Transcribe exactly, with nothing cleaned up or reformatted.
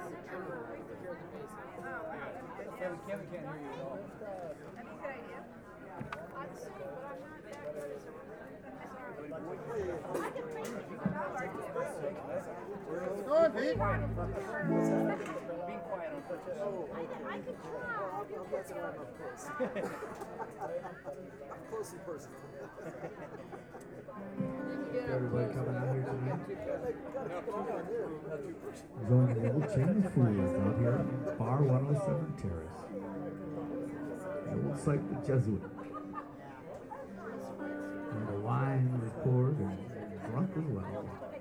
Kevin, Kevin can't hear you at all. Go on, Pete. Being quiet on purpose. I could try. That's why I'm up close. I'm close in person. Everybody coming out here tonight. Enjoying the old Chinese foods out here at Bar one oh seven Terrace. The old site the Jesuit. And the wine was poured and drunk as well.